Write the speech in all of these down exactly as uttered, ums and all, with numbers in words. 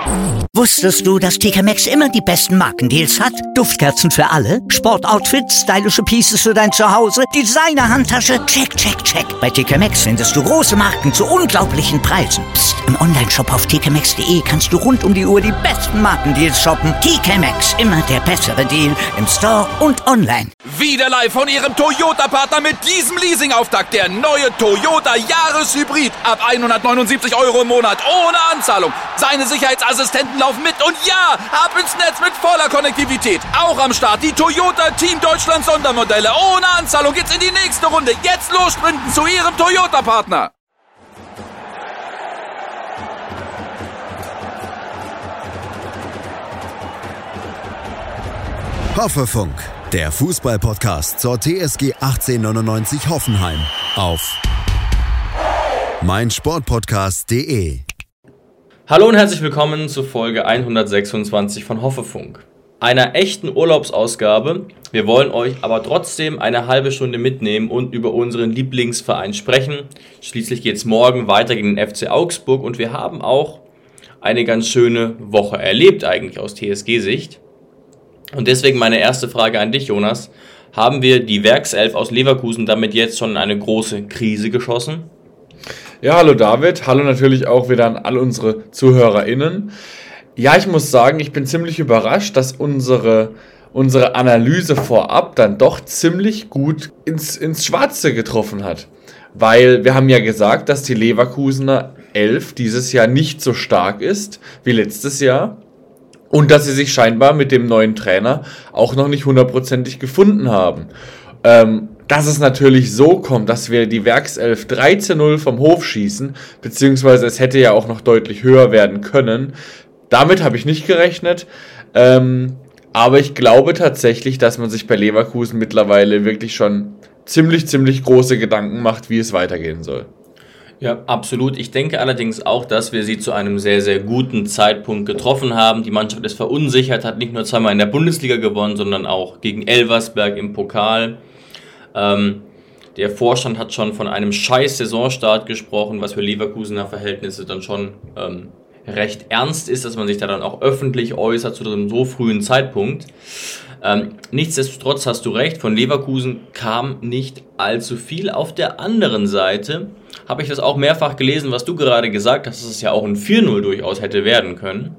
Wusstest du, dass T K Maxx immer die besten Markendeals hat? Duftkerzen für alle, Sportoutfits, stylische Pieces für dein Zuhause, Designer-Handtasche, check, check, check. Bei T K Maxx findest du große Marken zu unglaublichen Preisen. Psst. Im Onlineshop auf t k maxx punkt d e kannst du rund um die Uhr die besten Markendeals shoppen. T K Maxx, immer der bessere Deal im Store und online. Wieder live von Ihrem Toyota-Partner mit diesem Leasing-Auftakt. Der neue Toyota Jahreshybrid. Ab hundertneunundsiebzig Euro im Monat. Ohne Anzahlung. Seine Sicherheitsassistenten laufen mit. Und ja, ab ins Netz mit voller Konnektivität. Auch am Start die Toyota Team Deutschland Sondermodelle. Ohne Anzahlung geht's in die nächste Runde. Jetzt los sprinten zu Ihrem Toyota-Partner. Hoffefunk, der Fußball-Podcast zur T S G achtzehnhundertneunundneunzig Hoffenheim auf meinsportpodcast punkt de. Hallo und herzlich willkommen zu Folge hundertsechsundzwanzig von Hoffefunk, einer echten Urlaubsausgabe. Wir wollen euch aber trotzdem eine halbe Stunde mitnehmen und über unseren Lieblingsverein sprechen. Schließlich geht es morgen weiter gegen den F C Augsburg und wir haben auch eine ganz schöne Woche erlebt eigentlich aus T S G-Sicht. Und deswegen meine erste Frage an dich, Jonas. Haben wir die Werkself aus Leverkusen damit jetzt schon in eine große Krise geschossen? Ja, hallo David. Hallo natürlich auch wieder an all unsere ZuhörerInnen. Ja, ich muss sagen, ich bin ziemlich überrascht, dass unsere, unsere Analyse vorab dann doch ziemlich gut ins, ins Schwarze getroffen hat. Weil wir haben ja gesagt, dass die Leverkusener Elf dieses Jahr nicht so stark ist wie letztes Jahr. Und dass sie sich scheinbar mit dem neuen Trainer auch noch nicht hundertprozentig gefunden haben. Ähm, dass es natürlich so kommt, dass wir die Werkself drei zu null vom Hof schießen, beziehungsweise es hätte ja auch noch deutlich höher werden können. Damit habe ich nicht gerechnet. Ähm, aber ich glaube tatsächlich, dass man sich bei Leverkusen mittlerweile wirklich schon ziemlich, ziemlich große Gedanken macht, wie es weitergehen soll. Ja, absolut. Ich denke allerdings auch, dass wir sie zu einem sehr, sehr guten Zeitpunkt getroffen haben. Die Mannschaft ist verunsichert, hat nicht nur zweimal in der Bundesliga gewonnen, sondern auch gegen Elversberg im Pokal. Ähm, der Vorstand hat schon von einem scheiß Saisonstart gesprochen, was für Leverkusener Verhältnisse dann schon ähm, recht ernst ist, dass man sich da dann auch öffentlich äußert zu einem so frühen Zeitpunkt. Ähm, nichtsdestotrotz hast du recht, von Leverkusen kam nicht allzu viel. Auf der anderen Seite habe ich das auch mehrfach gelesen, was du gerade gesagt hast, dass es ja auch ein vier null durchaus hätte werden können.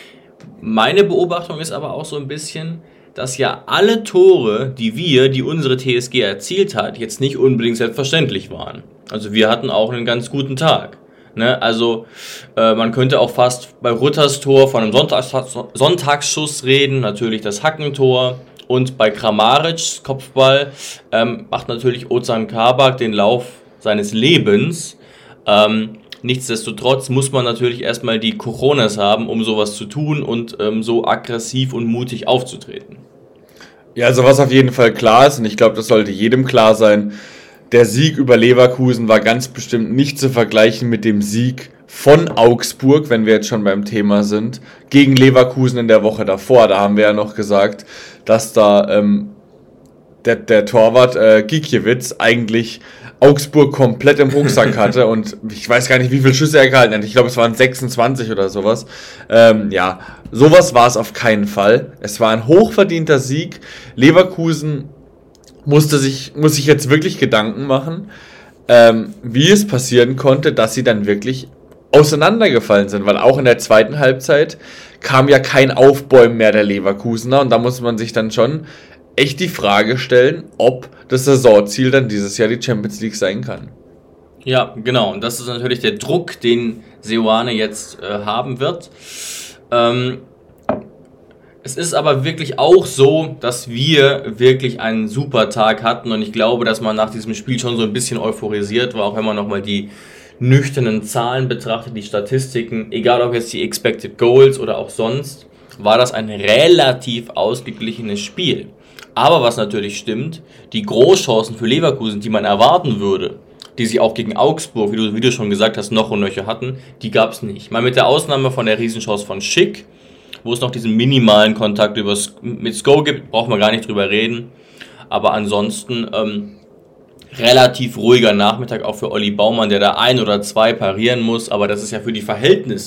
Meine Beobachtung ist aber auch so ein bisschen, dass ja alle Tore, die wir, die unsere T S G erzielt hat, jetzt nicht unbedingt selbstverständlich waren. Also wir hatten auch einen ganz guten Tag. Ne? Also äh, man könnte auch fast bei Rutters Tor von einem Sonntags- Sonntagsschuss reden, natürlich das Hackentor. Und bei Kramarics Kopfball ähm, macht natürlich Ozan Kabak den Lauf seines Lebens. Ähm, nichtsdestotrotz muss man natürlich erstmal die Cojones haben, um sowas zu tun und ähm, so aggressiv und mutig aufzutreten. Ja, also was auf jeden Fall klar ist, und ich glaube, das sollte jedem klar sein, der Sieg über Leverkusen war ganz bestimmt nicht zu vergleichen mit dem Sieg von Augsburg, wenn wir jetzt schon beim Thema sind, gegen Leverkusen in der Woche davor. Da haben wir ja noch gesagt, dass da ähm, der, der Torwart äh, Gikiewicz eigentlich Augsburg komplett im Rucksack hatte und ich weiß gar nicht, wie viele Schüsse er gehalten hat. Ich glaube, es waren sechsundzwanzig oder sowas. Ähm, ja, sowas war es auf keinen Fall. Es war ein hochverdienter Sieg. Leverkusen musste sich, muss sich jetzt wirklich Gedanken machen, ähm, wie es passieren konnte, dass sie dann wirklich auseinandergefallen sind, weil auch in der zweiten Halbzeit kam ja kein Aufbäumen mehr der Leverkusener und da muss man sich dann schon echt die Frage stellen, ob das Saisonziel dann dieses Jahr die Champions League sein kann. Ja, genau. Und das ist natürlich der Druck, den Seoane jetzt äh, haben wird. Ähm, es ist aber wirklich auch so, dass wir wirklich einen super Tag hatten und ich glaube, dass man nach diesem Spiel schon so ein bisschen euphorisiert war, auch wenn man nochmal die nüchternen Zahlen betrachtet, die Statistiken, egal ob jetzt die Expected Goals oder auch sonst, war das ein relativ ausgeglichenes Spiel. Aber was natürlich stimmt, die Großchancen für Leverkusen, die man erwarten würde, die sie auch gegen Augsburg, wie du, wie du schon gesagt hast, noch und nöcher hatten, die gab es nicht. Mal mit der Ausnahme von der Riesenchance von Schick, wo es noch diesen minimalen Kontakt über, mit Sko gibt, braucht man gar nicht drüber reden. Aber ansonsten ähm, relativ ruhiger Nachmittag auch für Olli Baumann, der da ein oder zwei parieren muss, aber das ist ja für die Verhältnisse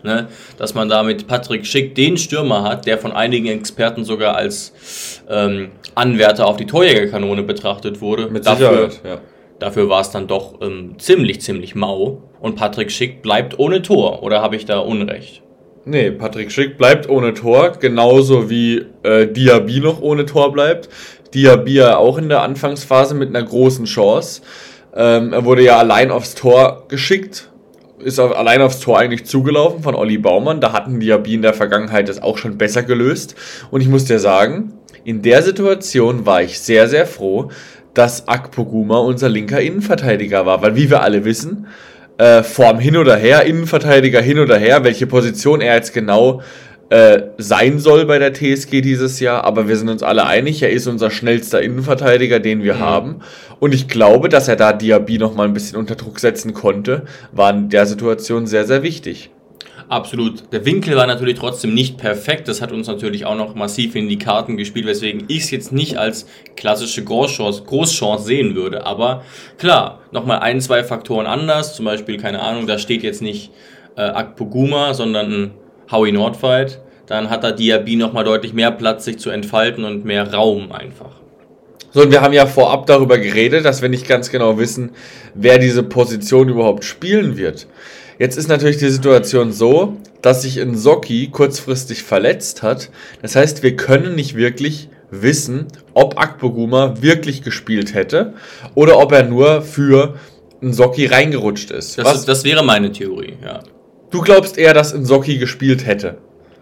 ne, dass man da mit Patrick Schick den Stürmer hat, der von einigen Experten sogar als ähm, Anwärter auf die Torjägerkanone betrachtet wurde. Mit dafür, Sicherheit, ja. Dafür war es dann doch ähm, ziemlich, ziemlich mau. Und Patrick Schick bleibt ohne Tor. Oder habe ich da Unrecht? Nee, Patrick Schick bleibt ohne Tor, genauso wie äh, Diaby noch ohne Tor bleibt. Diaby ja auch in der Anfangsphase mit einer großen Chance. Ähm, er wurde ja allein aufs Tor geschickt, ist auf, allein aufs Tor eigentlich zugelaufen von Olli Baumann. Da hatten Diaby in der Vergangenheit das auch schon besser gelöst. Und ich muss dir sagen, in der Situation war ich sehr, sehr froh, dass Akpoguma unser linker Innenverteidiger war. Weil wie wir alle wissen, äh, Form hin oder her, Innenverteidiger hin oder her, welche Position er jetzt genau äh, sein soll bei der T S G dieses Jahr. Aber wir sind uns alle einig, er ist unser schnellster Innenverteidiger, den wir mhm. haben. Und ich glaube, dass er da Diaby noch mal ein bisschen unter Druck setzen konnte, war in der Situation sehr, sehr wichtig. Absolut. Der Winkel war natürlich trotzdem nicht perfekt. Das hat uns natürlich auch noch massiv in die Karten gespielt, weswegen ich es jetzt nicht als klassische Großchance, Großchance sehen würde. Aber klar, nochmal ein, zwei Faktoren anders. Zum Beispiel, keine Ahnung, da steht jetzt nicht äh, Akpoguma, sondern ein Howie Nordfight. Dann hat da Diaby nochmal deutlich mehr Platz, sich zu entfalten und mehr Raum einfach. So, und wir haben ja vorab darüber geredet, dass wir nicht ganz genau wissen, wer diese Position überhaupt spielen wird. Jetzt ist natürlich die Situation so, dass sich Nsoki kurzfristig verletzt hat. Das heißt, wir können nicht wirklich wissen, ob Akpoguma wirklich gespielt hätte oder ob er nur für Nsoki reingerutscht ist. Das, Was? ist, das wäre meine Theorie, ja. Du glaubst eher, dass Nsoki gespielt hätte?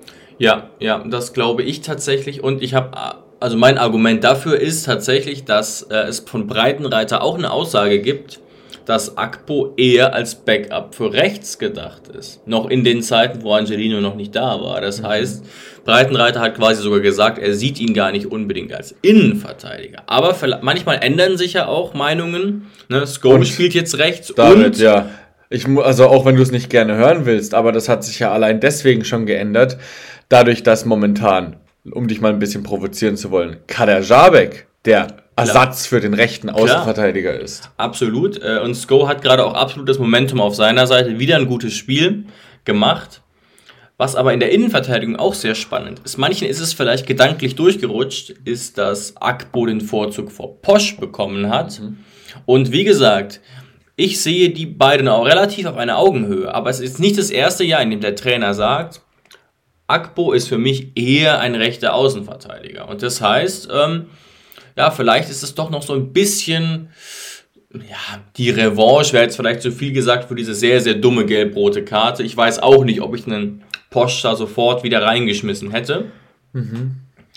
Ja, ja, das glaube ich tatsächlich. Und ich habe, also mein Argument dafür ist tatsächlich, dass äh, es von Breitenreiter auch eine Aussage gibt, dass Akpo eher als Backup für rechts gedacht ist. Noch in den Zeiten, wo Angelino noch nicht da war. Das heißt, Breitenreiter hat quasi sogar gesagt, er sieht ihn gar nicht unbedingt als Innenverteidiger. Aber manchmal ändern sich ja auch Meinungen. Ne? Sko spielt jetzt rechts. David, und ja. Ich, also auch wenn du es nicht gerne hören willst, aber das hat sich ja allein deswegen schon geändert, dadurch, dass momentan, um dich mal ein bisschen provozieren zu wollen, Kader Jabek, der Ersatz für den rechten Außenverteidiger Klar. ist. Absolut. Und Sko hat gerade auch absolut das Momentum auf seiner Seite. Wieder ein gutes Spiel gemacht. Was aber in der Innenverteidigung auch sehr spannend ist. Manchen ist es vielleicht gedanklich durchgerutscht, ist, dass Akpo den Vorzug vor Posch bekommen hat. Mhm. Und wie gesagt, ich sehe die beiden auch relativ auf einer Augenhöhe. Aber es ist nicht das erste Jahr, in dem der Trainer sagt, Akpo ist für mich eher ein rechter Außenverteidiger. Und das heißt, ähm, ja, vielleicht ist es doch noch so ein bisschen, ja, die Revanche wäre jetzt vielleicht zu viel gesagt für diese sehr, sehr dumme gelb-rote Karte. Ich weiß auch nicht, ob ich einen Posch da sofort wieder reingeschmissen hätte. Mhm.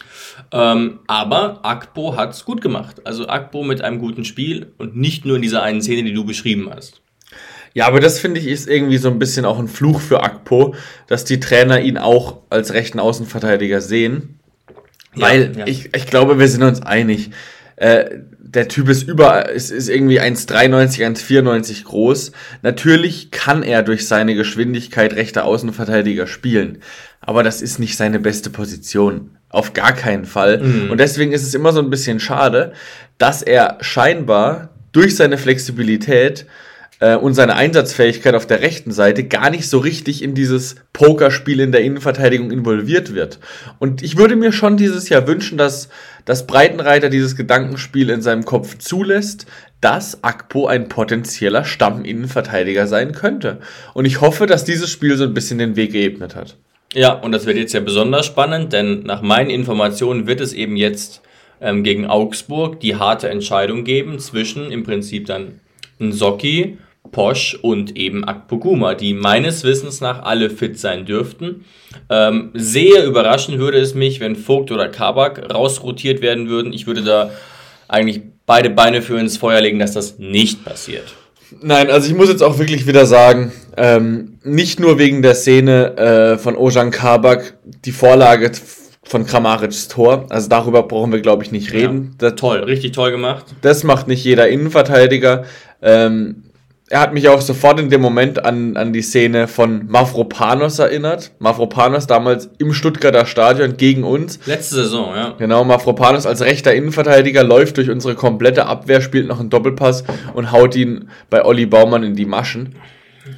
Ähm, aber Akpo hat es gut gemacht. Also Akpo mit einem guten Spiel und nicht nur in dieser einen Szene, die du beschrieben hast. Ja, aber das finde ich ist irgendwie so ein bisschen auch ein Fluch für Akpo, dass die Trainer ihn auch als rechten Außenverteidiger sehen. Weil ja, ja. Ich, ich glaube, wir sind uns einig. Äh, der Typ ist über, ist, ist irgendwie eins dreiundneunzig, eins vierundneunzig groß. Natürlich kann er durch seine Geschwindigkeit rechter Außenverteidiger spielen. Aber das ist nicht seine beste Position. Auf gar keinen Fall. Mhm. Und deswegen ist es immer so ein bisschen schade, dass er scheinbar durch seine Flexibilität und seine Einsatzfähigkeit auf der rechten Seite gar nicht so richtig in dieses Pokerspiel in der Innenverteidigung involviert wird. Und ich würde mir schon dieses Jahr wünschen, dass, dass Breitenreiter dieses Gedankenspiel in seinem Kopf zulässt, dass Akpo ein potenzieller Stamminnenverteidiger sein könnte. Und ich hoffe, dass dieses Spiel so ein bisschen den Weg geebnet hat. Ja, und das wird jetzt ja besonders spannend, denn nach meinen Informationen wird es eben jetzt ähm, gegen Augsburg die harte Entscheidung geben zwischen im Prinzip dann Nsoki, Posch und eben Akpoguma, die meines Wissens nach alle fit sein dürften. Ähm, sehr überraschen würde es mich, wenn Vogt oder Kabak rausrotiert werden würden. Ich würde da eigentlich beide Beine für ins Feuer legen, dass das nicht passiert. Nein, also ich muss jetzt auch wirklich wieder sagen, ähm, nicht nur wegen der Szene äh, von Ozan Kabak, die Vorlage von Kramaric's Tor, also darüber brauchen wir, glaube ich, nicht reden. Ja, das, toll, richtig toll gemacht. Das macht nicht jeder Innenverteidiger. Ähm, er hat mich auch sofort in dem Moment an, an die Szene von Mavropanos erinnert. Mavropanos damals im Stuttgarter Stadion gegen uns. Letzte Saison, ja. Genau, Mavropanos als rechter Innenverteidiger läuft durch unsere komplette Abwehr, spielt noch einen Doppelpass und haut ihn bei Olli Baumann in die Maschen.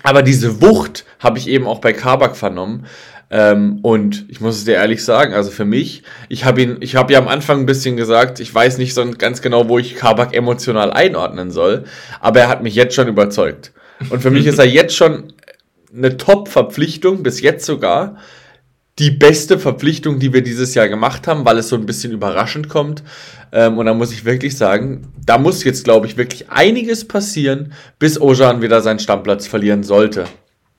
Aber diese Wucht habe ich eben auch bei Kabak vernommen. Ähm, und ich muss es dir ehrlich sagen, also für mich, ich habe ihn, ich habe ja am Anfang ein bisschen gesagt, ich weiß nicht so ganz genau, wo ich Kabak emotional einordnen soll, aber er hat mich jetzt schon überzeugt. Und für mich ist er jetzt schon eine Top-Verpflichtung, bis jetzt sogar die beste Verpflichtung, die wir dieses Jahr gemacht haben, weil es so ein bisschen überraschend kommt. Ähm, und da muss ich wirklich sagen, da muss jetzt, glaube ich, wirklich einiges passieren, bis Ojan wieder seinen Stammplatz verlieren sollte.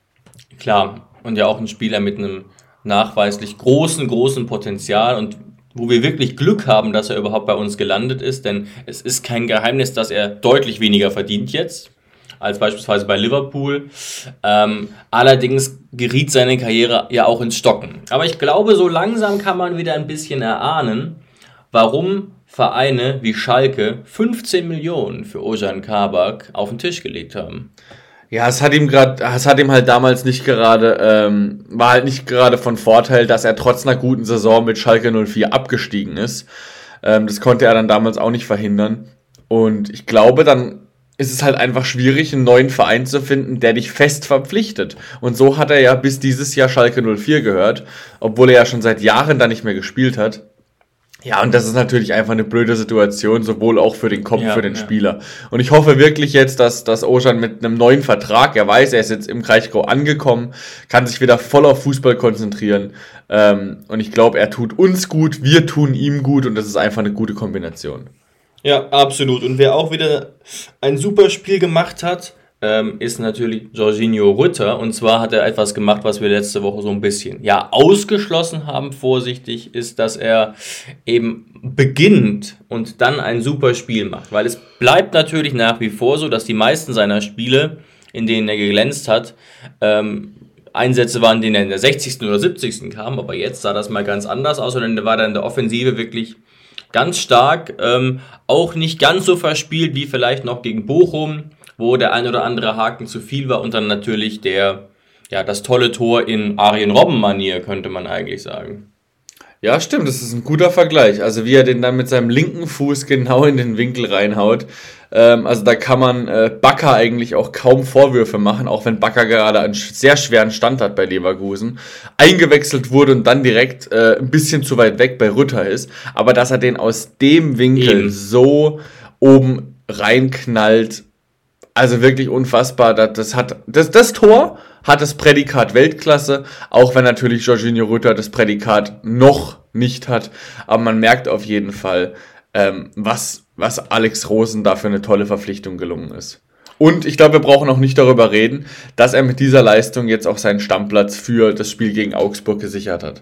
Klar. Und ja auch ein Spieler mit einem nachweislich großen, großen Potenzial und wo wir wirklich Glück haben, dass er überhaupt bei uns gelandet ist, denn es ist kein Geheimnis, dass er deutlich weniger verdient jetzt, als beispielsweise bei Liverpool. Ähm, allerdings geriet seine Karriere ja auch ins Stocken. Aber ich glaube, so langsam kann man wieder ein bisschen erahnen, warum Vereine wie Schalke fünfzehn Millionen für Ozan Kabak auf den Tisch gelegt haben. Ja, es hat ihm gerade, es hat ihm halt damals nicht gerade, ähm, war halt nicht gerade von Vorteil, dass er trotz einer guten Saison mit Schalke null vier abgestiegen ist. Ähm, das konnte er dann damals auch nicht verhindern. Und ich glaube, dann ist es halt einfach schwierig, einen neuen Verein zu finden, der dich fest verpflichtet. Und so hat er ja bis dieses Jahr Schalke null vier gehört, obwohl er ja schon seit Jahren da nicht mehr gespielt hat. Ja, und das ist natürlich einfach eine blöde Situation, sowohl auch für den Kopf, ja, für den ja. Spieler. Und ich hoffe wirklich jetzt, dass, dass Ozan mit einem neuen Vertrag, er weiß, er ist jetzt im Kraichgau angekommen, kann sich wieder voll auf Fußball konzentrieren. Ähm, und ich glaube, er tut uns gut, wir tun ihm gut und das ist einfach eine gute Kombination. Ja, absolut. Und wer auch wieder ein super Spiel gemacht hat, ähm, ist natürlich Jorginho Rutter. Und zwar hat er etwas gemacht, was wir letzte Woche so ein bisschen ja ausgeschlossen haben, vorsichtig, ist, dass er eben beginnt und dann ein super Spiel macht. Weil es bleibt natürlich nach wie vor so, dass die meisten seiner Spiele, in denen er geglänzt hat, ähm, Einsätze waren, in denen er in der sechzigsten oder siebzigsten kam. Aber jetzt sah das mal ganz anders aus. Und dann war er in der Offensive wirklich ganz stark, ähm, auch nicht ganz so verspielt wie vielleicht noch gegen Bochum, wo der ein oder andere Haken zu viel war und dann natürlich der, ja, das tolle Tor in Arjen Robben-Manier, könnte man eigentlich sagen. Ja, stimmt, das ist ein guter Vergleich. Also wie er den dann mit seinem linken Fuß genau in den Winkel reinhaut. Ähm, also da kann man äh, Bakker eigentlich auch kaum Vorwürfe machen, auch wenn Bakker gerade einen sehr schweren Stand hat bei Leverkusen. Eingewechselt wurde und dann direkt äh, ein bisschen zu weit weg bei Rutter ist. Aber dass er den aus dem Winkel Eben. so oben reinknallt, also wirklich unfassbar. Das, das, hat, das, das Tor hat das Prädikat Weltklasse, auch wenn natürlich Jorginho Rutter das Prädikat noch nicht hat. Aber man merkt auf jeden Fall, ähm, was, was Alex Rosen da für eine tolle Verpflichtung gelungen ist. Und ich glaube, wir brauchen auch nicht darüber reden, dass er mit dieser Leistung jetzt auch seinen Stammplatz für das Spiel gegen Augsburg gesichert hat.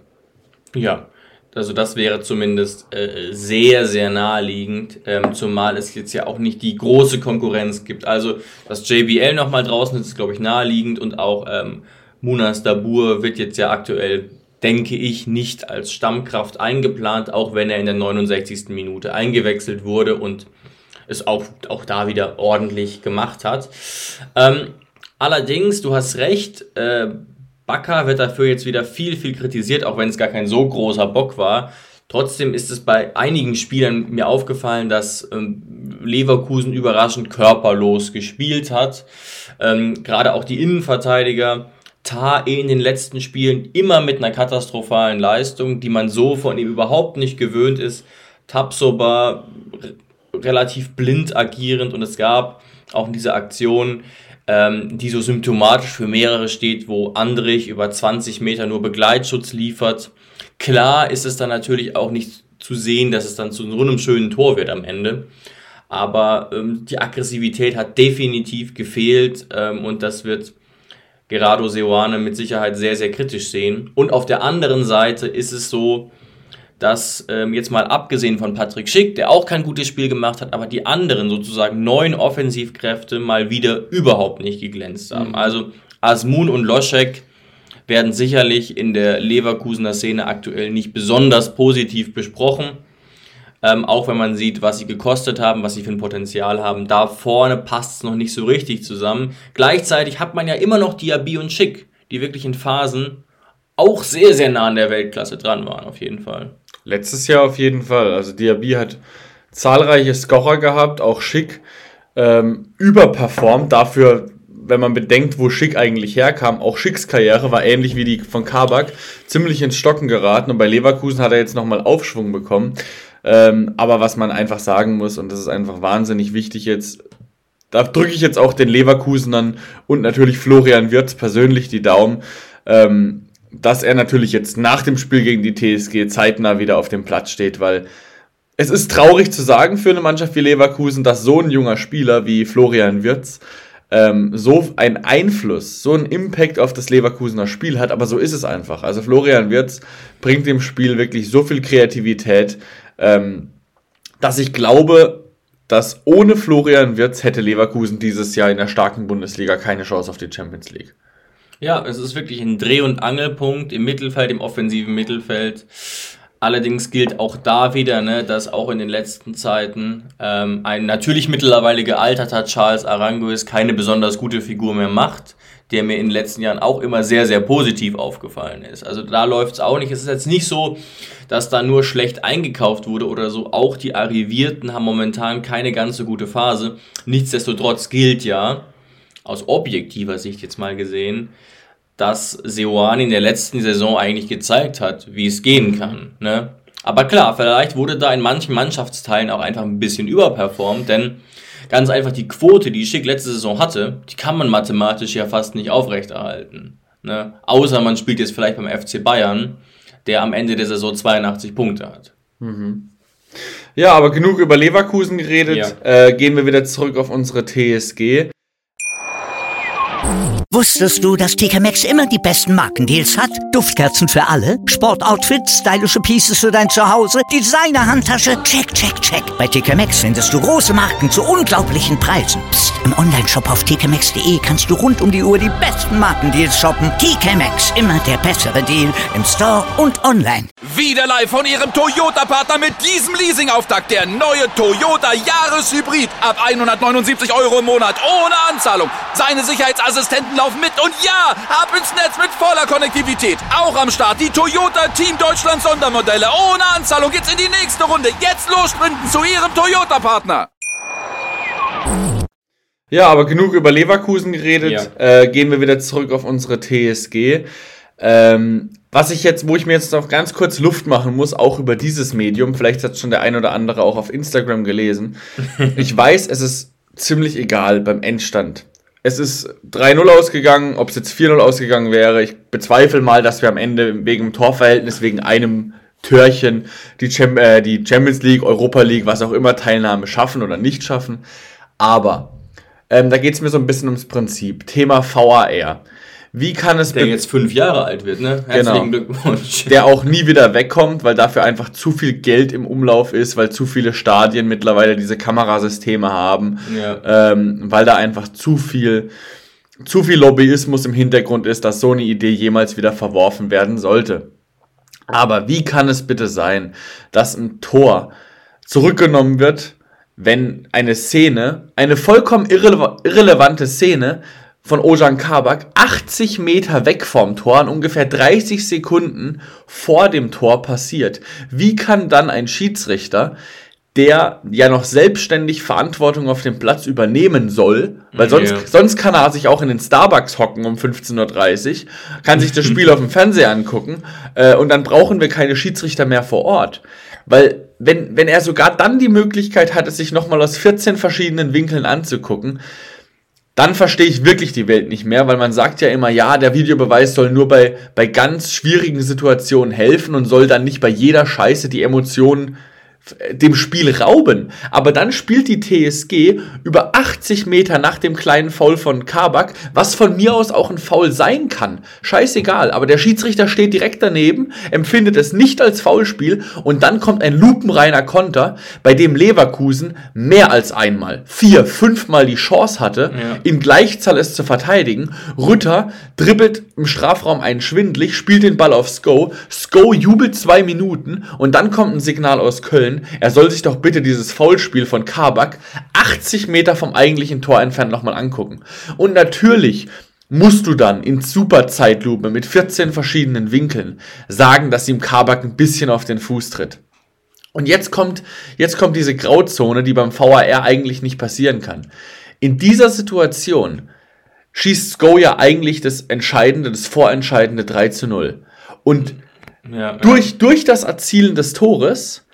Ja. Also das wäre zumindest äh, sehr, sehr naheliegend, ähm, zumal es jetzt ja auch nicht die große Konkurrenz gibt. Also dass J B L nochmal draußen ist, ist glaube ich naheliegend und auch ähm, Munas Dabur wird jetzt ja aktuell, denke ich, nicht als Stammkraft eingeplant, auch wenn er in der neunundsechzigsten Minute eingewechselt wurde und es auch, auch da wieder ordentlich gemacht hat. Ähm, allerdings, du hast recht, äh, Bakker wird dafür jetzt wieder viel, viel kritisiert, auch wenn es gar kein so großer Bock war. Trotzdem ist es bei einigen Spielern mir aufgefallen, dass ähm, Leverkusen überraschend körperlos gespielt hat. Ähm, gerade auch die Innenverteidiger, Tah in den letzten Spielen immer mit einer katastrophalen Leistung, die man so von ihm überhaupt nicht gewöhnt ist. Tapsoba r- relativ blind agierend und es gab auch in dieser Aktion, Ähm, die so symptomatisch für mehrere steht, wo Andrich über zwanzig Meter nur Begleitschutz liefert. Klar ist es dann natürlich auch nicht zu sehen, dass es dann zu so einem schönen Tor wird am Ende, aber ähm, die Aggressivität hat definitiv gefehlt ähm, und das wird Gerardo Seoane mit Sicherheit sehr, sehr kritisch sehen. Und auf der anderen Seite ist es so, dass ähm, jetzt mal abgesehen von Patrick Schick, der auch kein gutes Spiel gemacht hat, aber die anderen sozusagen neun Offensivkräfte mal wieder überhaupt nicht geglänzt haben. Mhm. Also Azmoun und Loschek werden sicherlich in der Leverkusener Szene aktuell nicht besonders positiv besprochen. Ähm, auch wenn man sieht, was sie gekostet haben, was sie für ein Potenzial haben. Da vorne passt es noch nicht so richtig zusammen. Gleichzeitig hat man ja immer noch Diaby und Schick, die wirklich in Phasen auch sehr, sehr nah an der Weltklasse dran waren, auf jeden Fall. Letztes Jahr auf jeden Fall. Also Diaby hat zahlreiche Scorer gehabt, auch Schick ähm, überperformt. Dafür wenn man bedenkt, wo Schick eigentlich herkam, auch Schicks Karriere war ähnlich wie die von Kabak, ziemlich ins Stocken geraten und bei Leverkusen hat er jetzt nochmal Aufschwung bekommen. Ähm, aber was man einfach sagen muss, und das ist einfach wahnsinnig wichtig jetzt, da drücke ich jetzt auch den Leverkusenern und natürlich Florian Wirtz persönlich die Daumen, ähm, dass er natürlich jetzt nach dem Spiel gegen die T S G zeitnah wieder auf dem Platz steht, weil es ist traurig zu sagen für eine Mannschaft wie Leverkusen, dass so ein junger Spieler wie Florian Wirtz ähm, so einen Einfluss, so einen Impact auf das Leverkusener Spiel hat, aber so ist es einfach. Also Florian Wirtz bringt dem Spiel wirklich so viel Kreativität, ähm, dass ich glaube, dass ohne Florian Wirtz hätte Leverkusen dieses Jahr in der starken Bundesliga keine Chance auf die Champions League. Ja, es ist wirklich ein Dreh- und Angelpunkt im Mittelfeld, im offensiven Mittelfeld. Allerdings gilt auch da wieder, ne, dass auch in den letzten Zeiten ähm, ein natürlich mittlerweile gealterter Charles Aranguiz keine besonders gute Figur mehr macht, der mir in den letzten Jahren auch immer sehr, sehr positiv aufgefallen ist. Also da läuft es auch nicht. Es ist jetzt nicht so, dass da nur schlecht eingekauft wurde oder so. Auch die Arrivierten haben momentan keine ganz so gute Phase. Nichtsdestotrotz gilt ja, aus objektiver Sicht jetzt mal gesehen, dass Seoane in der letzten Saison eigentlich gezeigt hat, wie es gehen kann. Ne? Aber klar, vielleicht wurde da in manchen Mannschaftsteilen auch einfach ein bisschen überperformt, denn ganz einfach die Quote, die Schick letzte Saison hatte, die kann man mathematisch ja fast nicht aufrechterhalten. Ne? Außer man spielt jetzt vielleicht beim F C Bayern, der am Ende der Saison zweiundachtzig Punkte hat. Mhm. Ja, aber genug über Leverkusen geredet. Ja. Äh, gehen wir wieder zurück auf unsere T S G. Wusstest du, dass T K Maxx immer die besten Markendeals hat? Duftkerzen für alle, Sportoutfits, stylische Pieces für dein Zuhause, Designer-Handtasche, check, check, check. Bei T K Maxx findest du große Marken zu unglaublichen Preisen. Psst. Im Onlineshop auf t k maxx punkt d e kannst du rund um die Uhr die besten Markendeals shoppen. T K Maxx, immer der bessere Deal im Store und online. Wieder live von ihrem Toyota-Partner mit diesem Leasing-Auftakt. Der neue Toyota Jahreshybrid. Ab hundertneunundsiebzig Euro im Monat ohne Anzahlung. Seine Sicherheitsassistenten laufen mit und ja, ab ins Netz mit voller Konnektivität. Auch am Start die Toyota Team Deutschland Sondermodelle. Ohne Anzahlung geht's in die nächste Runde. Jetzt los sprinten zu ihrem Toyota-Partner. Ja, aber genug über Leverkusen geredet. Ja. Äh, gehen wir wieder zurück auf unsere T S G. Ähm, was ich jetzt, wo ich mir jetzt noch ganz kurz Luft machen muss, auch über dieses Medium, vielleicht hat schon der ein oder andere auch auf Instagram gelesen. Ich weiß, es ist ziemlich egal beim Endstand. Es ist drei null ausgegangen, ob es jetzt vier null ausgegangen wäre. Ich bezweifle mal, dass wir am Ende wegen dem Torverhältnis, wegen einem Törchen die, Cham- äh, die Champions League, Europa League, was auch immer Teilnahme schaffen oder nicht schaffen. Aber ähm, da geht es mir so ein bisschen ums Prinzip. Thema V A R. Wie kann es... Der be- jetzt fünf Jahre alt wird, ne? Herzlichen genau. Glückwunsch. Der auch nie wieder wegkommt, weil dafür einfach zu viel Geld im Umlauf ist, weil zu viele Stadien mittlerweile diese Kamerasysteme haben, ja. ähm, weil da einfach zu viel, zu viel Lobbyismus im Hintergrund ist, dass so eine Idee jemals wieder verworfen werden sollte. Aber wie kann es bitte sein, dass ein Tor zurückgenommen wird, wenn eine Szene, eine vollkommen irrele- irrelevante Szene von Ozan Kabak achtzig Meter weg vom Tor, in ungefähr dreißig Sekunden vor dem Tor passiert? Wie kann dann ein Schiedsrichter, der ja noch selbstständig Verantwortung auf dem Platz übernehmen soll, weil sonst, ja. sonst kann er sich auch in den Starbucks hocken um fünfzehn Uhr dreißig, kann sich das Spiel auf dem Fernseher angucken äh, und dann brauchen wir keine Schiedsrichter mehr vor Ort. Weil wenn, wenn er sogar dann die Möglichkeit hat, es sich nochmal aus vierzehn verschiedenen Winkeln anzugucken, dann verstehe ich wirklich die Welt nicht mehr, weil man sagt ja immer, ja, der Videobeweis soll nur bei, bei ganz schwierigen Situationen helfen und soll dann nicht bei jeder Scheiße die Emotionen dem Spiel rauben. Aber dann spielt die T S G über achtzig Meter nach dem kleinen Foul von Kabak, was von mir aus auch ein Foul sein kann. Scheißegal, aber der Schiedsrichter steht direkt daneben, empfindet es nicht als Foulspiel und dann kommt ein lupenreiner Konter, bei dem Leverkusen mehr als einmal, vier, fünfmal die Chance hatte, ja. in Gleichzahl es zu verteidigen. Rütter dribbelt im Strafraum einen schwindlig, spielt den Ball auf Sko, Sko jubelt zwei Minuten und dann kommt ein Signal aus Köln, er soll sich doch bitte dieses Foulspiel von Kabak achtzig Meter vom eigentlichen Tor entfernt nochmal angucken. Und natürlich musst du dann in Superzeitlupe mit vierzehn verschiedenen Winkeln sagen, dass ihm Kabak ein bisschen auf den Fuß tritt. Und jetzt kommt, jetzt kommt diese Grauzone, die beim V A R eigentlich nicht passieren kann. In dieser Situation schießt Sko ja eigentlich das entscheidende, das vorentscheidende drei zu null. Und ja, durch, ja. durch das Erzielen des Tores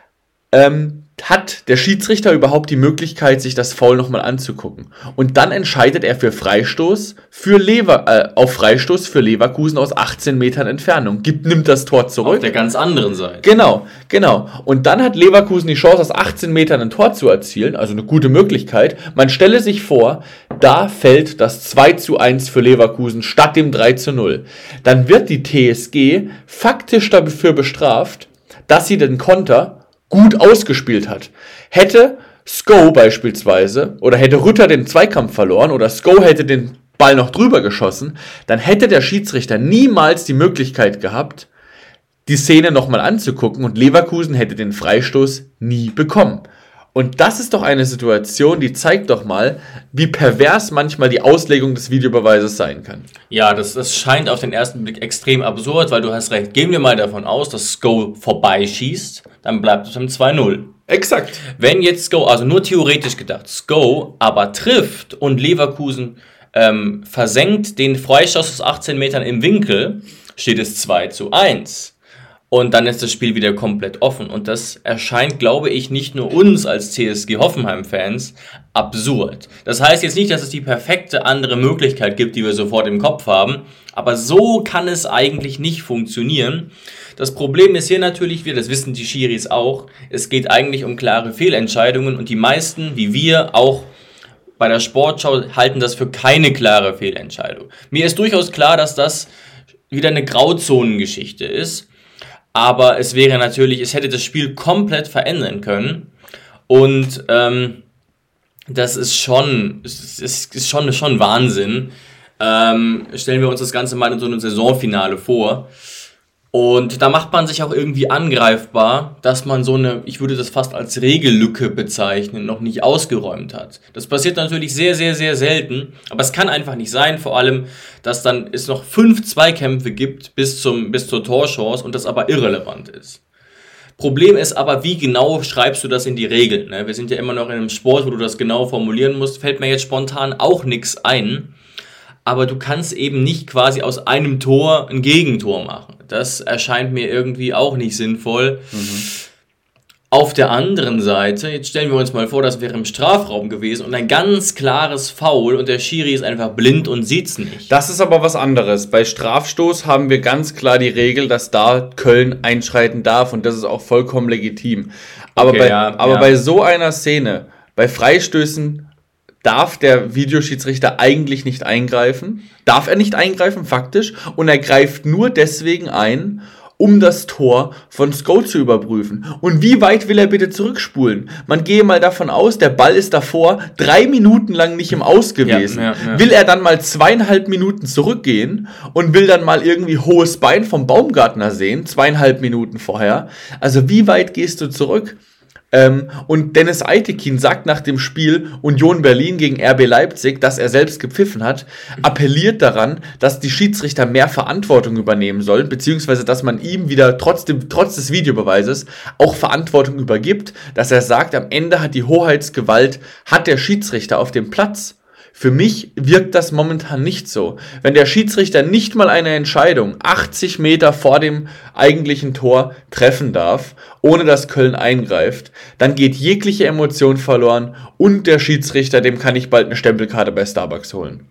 ähm, hat der Schiedsrichter überhaupt die Möglichkeit, sich das Foul nochmal anzugucken. Und dann entscheidet er für Freistoß für Lever, äh, auf Freistoß für Leverkusen aus achtzehn Metern Entfernung. Gibt, nimmt das Tor zurück. Auf der ganz anderen Seite. Genau, genau. Und dann hat Leverkusen die Chance, aus achtzehn Metern ein Tor zu erzielen. Also eine gute Möglichkeit. Man stelle sich vor, da fällt das zwei zu eins für Leverkusen statt dem drei zu null. Dann wird die T S G faktisch dafür bestraft, dass sie den Konter gut ausgespielt hat. Hätte Sko beispielsweise oder hätte Rütter den Zweikampf verloren oder Sko hätte den Ball noch drüber geschossen, dann hätte der Schiedsrichter niemals die Möglichkeit gehabt, die Szene nochmal anzugucken und Leverkusen hätte den Freistoß nie bekommen. Und das ist doch eine Situation, die zeigt doch mal, wie pervers manchmal die Auslegung des Videobeweises sein kann. Ja, das, das scheint auf den ersten Blick extrem absurd, weil du hast recht. Gehen wir mal davon aus, dass Sko vorbeischießt, dann bleibt es im zwei null. Exakt. Wenn jetzt Sko, also nur theoretisch gedacht, Sko aber trifft und Leverkusen ähm, versenkt den Freistoß aus achtzehn Metern im Winkel, steht es zwei zu eins. Und dann ist das Spiel wieder komplett offen. Und das erscheint, glaube ich, nicht nur uns als C S G Hoffenheim-Fans absurd. Das heißt jetzt nicht, dass es die perfekte andere Möglichkeit gibt, die wir sofort im Kopf haben. Aber so kann es eigentlich nicht funktionieren. Das Problem ist hier natürlich, wir, das wissen die Schiris auch, es geht eigentlich um klare Fehlentscheidungen. Und die meisten, wie wir, auch bei der Sportschau, halten das für keine klare Fehlentscheidung. Mir ist durchaus klar, dass das wieder eine Grauzonengeschichte ist. Aber es wäre natürlich, es hätte das Spiel komplett verändern können. Und ähm, das ist schon, es ist, ist schon, schon Wahnsinn. Ähm, stellen wir uns das Ganze mal in so einem Saisonfinale vor. Und da macht man sich auch irgendwie angreifbar, dass man so eine, ich würde das fast als Regellücke bezeichnen, noch nicht ausgeräumt hat. Das passiert natürlich sehr, sehr, sehr selten, aber es kann einfach nicht sein, vor allem, dass dann es noch fünf Zweikämpfe gibt bis zum, bis zur Torchance und das aber irrelevant ist. Problem ist aber, wie genau schreibst du das in die Regeln? Ne? Wir sind ja immer noch in einem Sport, wo du das genau formulieren musst, fällt mir jetzt spontan auch nichts ein. Aber du kannst eben nicht quasi aus einem Tor ein Gegentor machen. Das erscheint mir irgendwie auch nicht sinnvoll. Mhm. Auf der anderen Seite, jetzt stellen wir uns mal vor, das wäre im Strafraum gewesen und ein ganz klares Foul und der Schiri ist einfach blind und sieht's nicht. Das ist aber was anderes. Bei Strafstoß haben wir ganz klar die Regel, dass da Köln einschreiten darf und das ist auch vollkommen legitim. Aber, okay, bei, ja, aber ja. bei so einer Szene, bei Freistößen, darf der Videoschiedsrichter eigentlich nicht eingreifen, darf er nicht eingreifen, faktisch, und er greift nur deswegen ein, um das Tor von Sko zu überprüfen. Und wie weit will er bitte zurückspulen? Man gehe mal davon aus, der Ball ist davor drei Minuten lang nicht im Aus gewesen. Ja, ja, ja. Will er dann mal zweieinhalb Minuten zurückgehen und will dann mal irgendwie hohes Bein vom Baumgartner sehen, zweieinhalb Minuten vorher? Also wie weit gehst du zurück? Ähm, und Dennis Eitekin sagt nach dem Spiel Union Berlin gegen R B Leipzig, dass er selbst gepfiffen hat, appelliert daran, dass die Schiedsrichter mehr Verantwortung übernehmen sollen, beziehungsweise dass man ihm wieder trotzdem, trotz des Videobeweises auch Verantwortung übergibt, dass er sagt, am Ende hat die Hoheitsgewalt, hat der Schiedsrichter auf dem Platz. Für mich wirkt das momentan nicht so. Wenn der Schiedsrichter nicht mal eine Entscheidung achtzig Meter vor dem eigentlichen Tor treffen darf, ohne dass Köln eingreift, dann geht jegliche Emotion verloren und der Schiedsrichter, dem kann ich bald eine Stempelkarte bei Starbucks holen.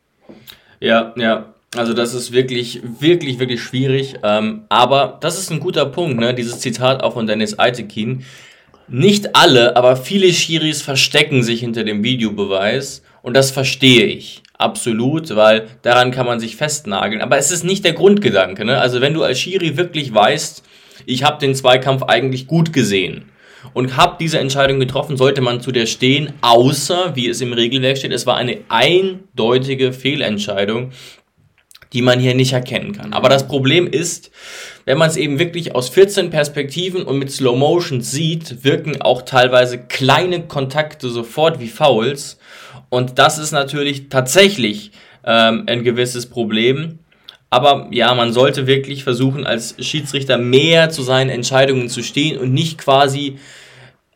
Ja, ja. Also das ist wirklich, wirklich, wirklich schwierig. Ähm, aber das ist ein guter Punkt, ne? Dieses Zitat auch von Dennis Eitekin. Nicht alle, aber viele Schiris verstecken sich hinter dem Videobeweis. Und das verstehe ich absolut, weil daran kann man sich festnageln. Aber es ist nicht der Grundgedanke, ne? Also wenn du als Schiri wirklich weißt, ich habe den Zweikampf eigentlich gut gesehen und habe diese Entscheidung getroffen, sollte man zu der stehen, außer, wie es im Regelwerk steht, es war eine eindeutige Fehlentscheidung, die man hier nicht erkennen kann. Aber das Problem ist, wenn man es eben wirklich aus vierzehn Perspektiven und mit Slow Motion sieht, wirken auch teilweise kleine Kontakte sofort wie Fouls. Und das ist natürlich tatsächlich ähm, ein gewisses Problem. Aber ja, man sollte wirklich versuchen, als Schiedsrichter mehr zu seinen Entscheidungen zu stehen und nicht quasi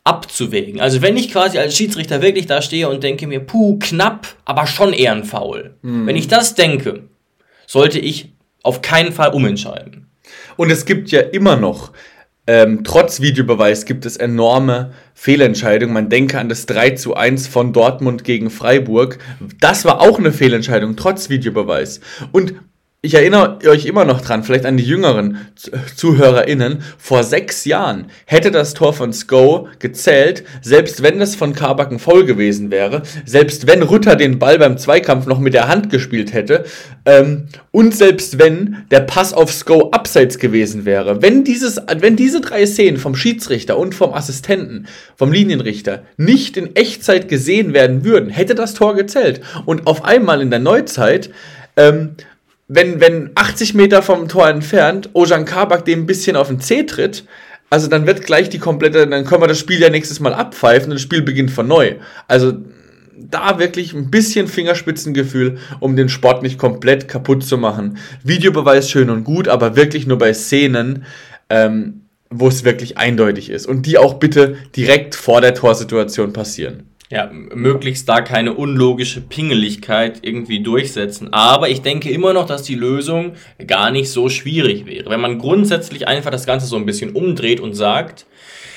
abzuwägen. Also wenn ich quasi als Schiedsrichter wirklich da stehe und denke mir, puh, knapp, aber schon eher ein Foul. Mhm. Wenn ich das denke, sollte ich auf keinen Fall umentscheiden. Und es gibt ja immer noch, ähm, trotz Videobeweis gibt es enorme Fehlentscheidungen. Man denke an das drei zu eins von Dortmund gegen Freiburg. Das war auch eine Fehlentscheidung, trotz Videobeweis. Und ich erinnere euch immer noch dran, vielleicht an die jüngeren ZuhörerInnen, vor sechs Jahren hätte das Tor von Sko gezählt, selbst wenn das von Kabak ein Foul gewesen wäre, selbst wenn Rütter den Ball beim Zweikampf noch mit der Hand gespielt hätte ähm, und selbst wenn der Pass auf Sko abseits gewesen wäre. Wenn, dieses, wenn diese drei Szenen vom Schiedsrichter und vom Assistenten, vom Linienrichter nicht in Echtzeit gesehen werden würden, hätte das Tor gezählt. Und auf einmal in der Neuzeit ähm, Wenn, wenn achtzig Meter vom Tor entfernt Ozan Kabak dem ein bisschen auf den Zeh tritt, also dann wird gleich die komplette, dann können wir das Spiel ja nächstes Mal abpfeifen und das Spiel beginnt von neu. Also da wirklich ein bisschen Fingerspitzengefühl, um den Sport nicht komplett kaputt zu machen. Videobeweis schön und gut, aber wirklich nur bei Szenen, ähm, wo es wirklich eindeutig ist. Und die auch bitte direkt vor der Torsituation passieren. Ja, möglichst da keine unlogische Pingeligkeit irgendwie durchsetzen. Aber ich denke immer noch, dass die Lösung gar nicht so schwierig wäre. Wenn man grundsätzlich einfach das Ganze so ein bisschen umdreht und sagt,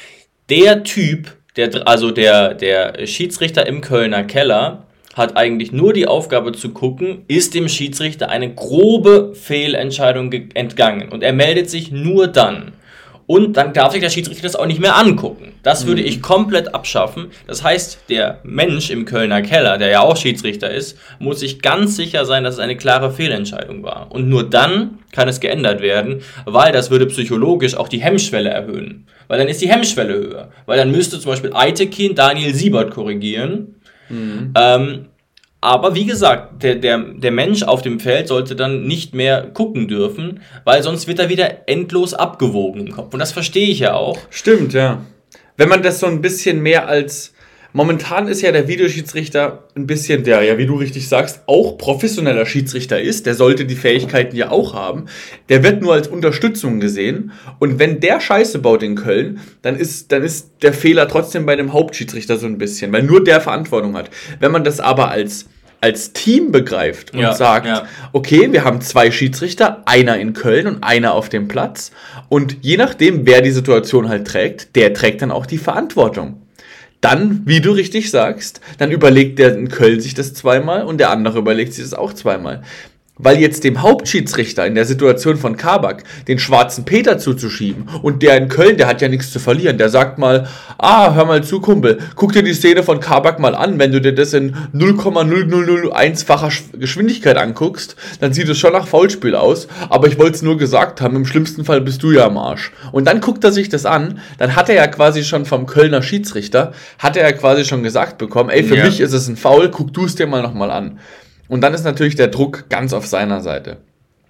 der Typ, der, also der, der Schiedsrichter im Kölner Keller, hat eigentlich nur die Aufgabe zu gucken, ist dem Schiedsrichter eine grobe Fehlentscheidung ge- entgangen. Und er meldet sich nur dann. Und dann darf sich der Schiedsrichter das auch nicht mehr angucken. Das würde ich komplett abschaffen. Das heißt, der Mensch im Kölner Keller, der ja auch Schiedsrichter ist, muss sich ganz sicher sein, dass es eine klare Fehlentscheidung war. Und nur dann kann es geändert werden, weil das würde psychologisch auch die Hemmschwelle erhöhen. Weil dann ist die Hemmschwelle höher. Weil dann müsste zum Beispiel Aytekin Daniel Siebert korrigieren. Mhm. Ähm, Aber wie gesagt, der, der, der Mensch auf dem Feld sollte dann nicht mehr gucken dürfen, weil sonst wird er wieder endlos abgewogen im Kopf. Und das verstehe ich ja auch. Stimmt, ja. Wenn man das so ein bisschen mehr als... Momentan ist ja der Videoschiedsrichter ein bisschen, der ja, wie du richtig sagst, auch professioneller Schiedsrichter ist. Der sollte die Fähigkeiten ja auch haben. Der wird nur als Unterstützung gesehen. Und wenn der Scheiße baut in Köln, dann ist, dann ist der Fehler trotzdem bei dem Hauptschiedsrichter so ein bisschen, weil nur der Verantwortung hat. Wenn man das aber als, als Team begreift und ja, sagt, ja. okay, wir haben zwei Schiedsrichter, einer in Köln und einer auf dem Platz. Und je nachdem, wer die Situation halt trägt, der trägt dann auch die Verantwortung. Dann, wie du richtig sagst, dann überlegt der in Köln sich das zweimal und der andere überlegt sich das auch zweimal. Weil jetzt dem Hauptschiedsrichter in der Situation von Kabak den schwarzen Peter zuzuschieben und der in Köln, der hat ja nichts zu verlieren, der sagt mal, ah, hör mal zu, Kumpel, guck dir die Szene von Kabak mal an, wenn du dir das in null Komma null null null eins-facher Geschwindigkeit anguckst, dann sieht es schon nach Foulspiel aus, aber ich wollte es nur gesagt haben, im schlimmsten Fall bist du ja am Arsch. Und dann guckt er sich das an, dann hat er ja quasi schon vom Kölner Schiedsrichter, hat er ja quasi schon gesagt bekommen, ey, für ja. mich ist es ein Foul, guck du es dir mal nochmal an. Und dann ist natürlich der Druck ganz auf seiner Seite.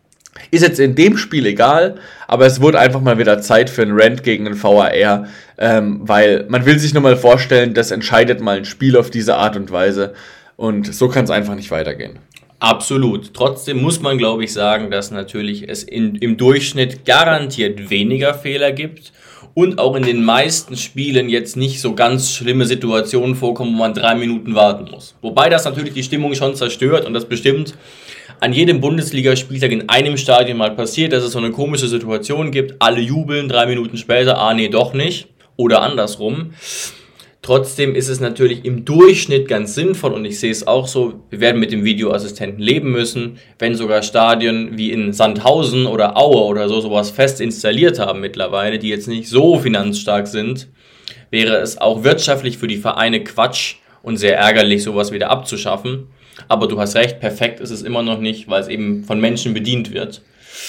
Ist jetzt in dem Spiel egal, aber es wurde einfach mal wieder Zeit für einen Rant gegen den V A R, ähm, weil man will sich nur mal vorstellen, das entscheidet mal ein Spiel auf diese Art und Weise und so kann es einfach nicht weitergehen. Absolut. Trotzdem muss man, glaube ich, sagen, dass natürlich es in, im Durchschnitt garantiert weniger Fehler gibt und auch in den meisten Spielen jetzt nicht so ganz schlimme Situationen vorkommen, wo man drei Minuten warten muss. Wobei das natürlich die Stimmung schon zerstört und das bestimmt an jedem Bundesligaspieltag in einem Stadion mal passiert, dass es so eine komische Situation gibt, alle jubeln, drei Minuten später, ah nee, doch nicht, oder andersrum. Trotzdem ist es natürlich im Durchschnitt ganz sinnvoll und ich sehe es auch so, wir werden mit dem Videoassistenten leben müssen, wenn sogar Stadien wie in Sandhausen oder Aue oder so sowas fest installiert haben mittlerweile, die jetzt nicht so finanzstark sind, wäre es auch wirtschaftlich für die Vereine Quatsch und sehr ärgerlich, sowas wieder abzuschaffen. Aber du hast recht, perfekt ist es immer noch nicht, weil es eben von Menschen bedient wird.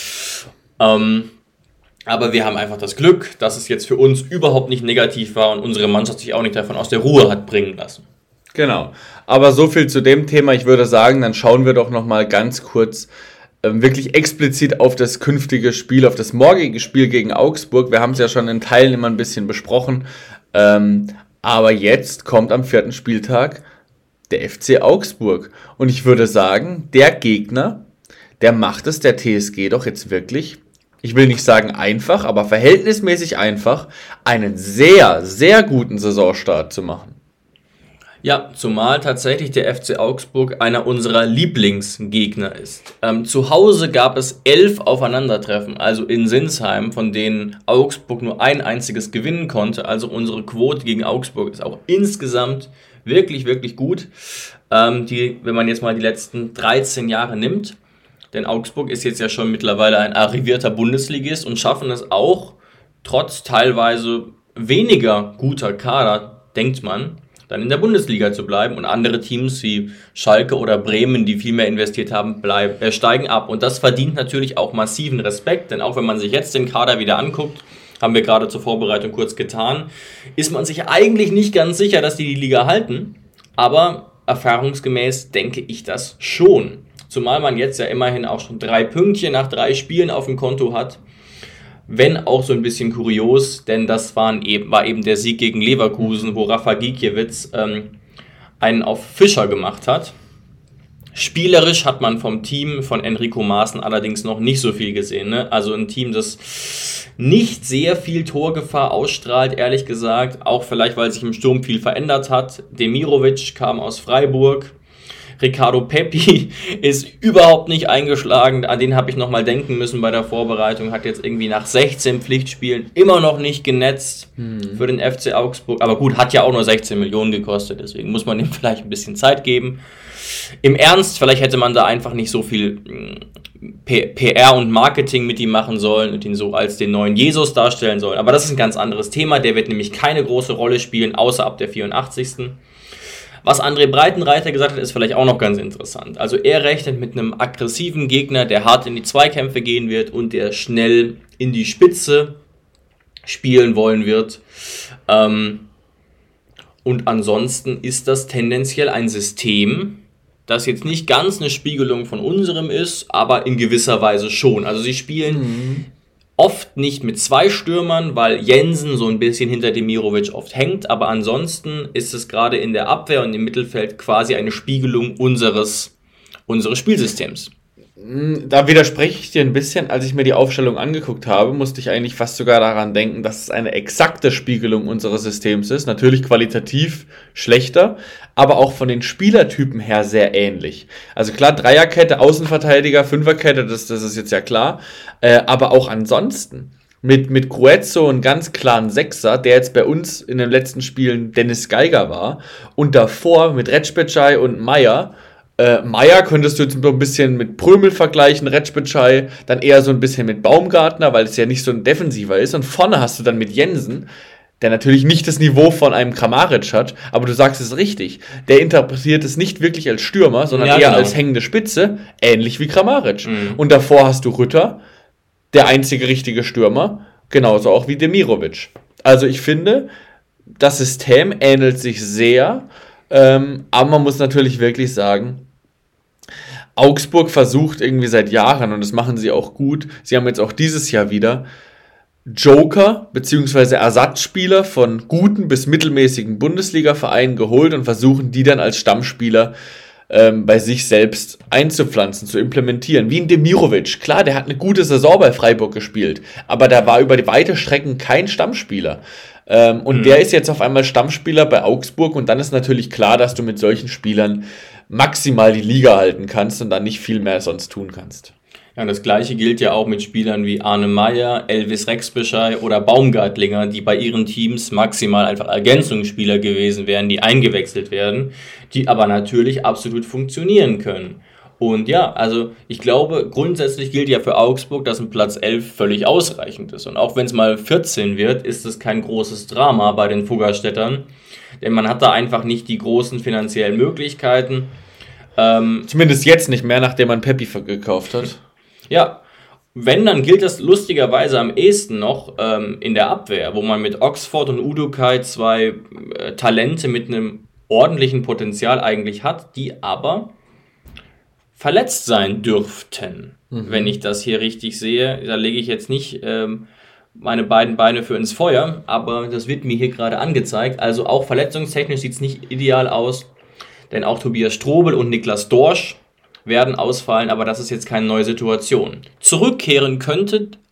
Ähm... Aber wir haben einfach das Glück, dass es jetzt für uns überhaupt nicht negativ war und unsere Mannschaft sich auch nicht davon aus der Ruhe hat bringen lassen. Genau. Aber so viel zu dem Thema. Ich würde sagen, dann schauen wir doch nochmal ganz kurz äh, wirklich explizit auf das künftige Spiel, auf das morgige Spiel gegen Augsburg. Wir haben es ja schon in Teilen immer ein bisschen besprochen. Ähm, aber jetzt kommt am vierten Spieltag der F C Augsburg. Und ich würde sagen, der Gegner, der macht es der T S G doch jetzt wirklich ich will nicht sagen einfach, aber verhältnismäßig einfach, einen sehr, sehr guten Saisonstart zu machen. Ja, zumal tatsächlich der F C Augsburg einer unserer Lieblingsgegner ist. Ähm, zu Hause gab es elf Aufeinandertreffen, also in Sinsheim, von denen Augsburg nur ein einziges gewinnen konnte. Also unsere Quote gegen Augsburg ist auch insgesamt wirklich, wirklich gut. Ähm, die, wenn man jetzt mal die letzten dreizehn Jahre nimmt, denn Augsburg ist jetzt ja schon mittlerweile ein arrivierter Bundesligist und schaffen es auch, trotz teilweise weniger guter Kader, denkt man, dann in der Bundesliga zu bleiben, und andere Teams wie Schalke oder Bremen, die viel mehr investiert haben, bleiben, äh, steigen ab. Und das verdient natürlich auch massiven Respekt, denn auch wenn man sich jetzt den Kader wieder anguckt, haben wir gerade zur Vorbereitung kurz getan, ist man sich eigentlich nicht ganz sicher, dass die die Liga halten, aber erfahrungsgemäß denke ich das schon. Zumal man jetzt ja immerhin auch schon drei Pünktchen nach drei Spielen auf dem Konto hat. Wenn auch so ein bisschen kurios, denn das waren eben, war eben der Sieg gegen Leverkusen, wo Rafa Gikiewicz ähm, einen auf Fischer gemacht hat. Spielerisch hat man vom Team von Enrico Maaßen allerdings noch nicht so viel gesehen. Ne? Also ein Team, das nicht sehr viel Torgefahr ausstrahlt, ehrlich gesagt. Auch vielleicht, weil sich im Sturm viel verändert hat. Demirovic kam aus Freiburg. Ricardo Pepi ist überhaupt nicht eingeschlagen. An den habe ich nochmal denken müssen bei der Vorbereitung. Hat jetzt irgendwie nach sechzehn Pflichtspielen immer noch nicht genetzt hm. für den F C Augsburg. Aber gut, hat ja auch nur sechzehn Millionen gekostet. Deswegen muss man ihm vielleicht ein bisschen Zeit geben. Im Ernst, vielleicht hätte man da einfach nicht so viel P R und Marketing mit ihm machen sollen und ihn so als den neuen Jesus darstellen sollen. Aber das ist ein ganz anderes Thema. Der wird nämlich keine große Rolle spielen, außer ab der vierundachtzigsten Was André Breitenreiter gesagt hat, ist vielleicht auch noch ganz interessant. Also er rechnet mit einem aggressiven Gegner, der hart in die Zweikämpfe gehen wird und der schnell in die Spitze spielen wollen wird. Ähm, und ansonsten ist das tendenziell ein System, das jetzt nicht ganz eine Spiegelung von unserem ist, aber in gewisser Weise schon. Also sie spielen mhm. oft nicht mit zwei Stürmern, weil Jensen so ein bisschen hinter Demirovic oft hängt, aber ansonsten ist es gerade in der Abwehr und im Mittelfeld quasi eine Spiegelung unseres, unseres Spielsystems. Da widerspreche ich dir ein bisschen. Als ich mir die Aufstellung angeguckt habe, musste ich eigentlich fast sogar daran denken, dass es eine exakte Spiegelung unseres Systems ist. Natürlich qualitativ schlechter, aber auch von den Spielertypen her sehr ähnlich. Also klar, Dreierkette, Außenverteidiger, Fünferkette, das, das ist jetzt ja klar. Äh, aber auch ansonsten. Mit, mit Gruezzo einen ganz klaren Sechser, der jetzt bei uns in den letzten Spielen Dennis Geiger war. Und davor mit Retschbetschai und Meier. Äh, Meier könntest du jetzt so ein bisschen mit Prömel vergleichen, Retschbetschai dann eher so ein bisschen mit Baumgartner, weil es ja nicht so ein Defensiver ist. Und vorne hast du dann mit Jensen, der natürlich nicht das Niveau von einem Kramaric hat, aber du sagst es richtig, der interpretiert es nicht wirklich als Stürmer, sondern ja, eher genau. als hängende Spitze, ähnlich wie Kramaric. Mhm. Und davor hast du Rütter, der einzige richtige Stürmer, genauso auch wie Demirovic. Also ich finde, das System ähnelt sich sehr, ähm, aber man muss natürlich wirklich sagen, Augsburg versucht irgendwie seit Jahren, und das machen sie auch gut, sie haben jetzt auch dieses Jahr wieder Joker bzw. Ersatzspieler von guten bis mittelmäßigen Bundesliga-Vereinen geholt und versuchen die dann als Stammspieler ähm, bei sich selbst einzupflanzen, zu implementieren. Wie ein Demirovic. Klar, der hat eine gute Saison bei Freiburg gespielt, aber der war über die weite Strecken kein Stammspieler. Ähm, und mhm. der ist jetzt auf einmal Stammspieler bei Augsburg, und dann ist natürlich klar, dass du mit solchen Spielern maximal die Liga halten kannst und dann nicht viel mehr sonst tun kannst. Ja, das Gleiche gilt ja auch mit Spielern wie Arne Meyer, Elvis Rexbeschei oder Baumgartlinger, die bei ihren Teams maximal einfach Ergänzungsspieler gewesen wären, die eingewechselt werden, die aber natürlich absolut funktionieren können. Und ja, also ich glaube, grundsätzlich gilt ja für Augsburg, dass ein Platz elf völlig ausreichend ist. Und auch wenn es mal vierzehn wird, ist es kein großes Drama bei den Fuggerstädtern. Denn man hat da einfach nicht die großen finanziellen Möglichkeiten. Ähm, Zumindest jetzt nicht mehr, nachdem man Pepi gekauft hat. Ja, wenn, dann gilt das lustigerweise am ehesten noch ähm, in der Abwehr, wo man mit Oxford und Udukai zwei äh, Talente mit einem ordentlichen Potenzial eigentlich hat, die aber verletzt sein dürften, mhm. wenn ich das hier richtig sehe. Da lege ich jetzt nicht ähm, meine beiden Beine für ins Feuer, aber das wird mir hier gerade angezeigt. Also auch verletzungstechnisch sieht es nicht ideal aus, denn auch Tobias Strobel und Niklas Dorsch werden ausfallen, aber das ist jetzt keine neue Situation. Zurückkehren könnte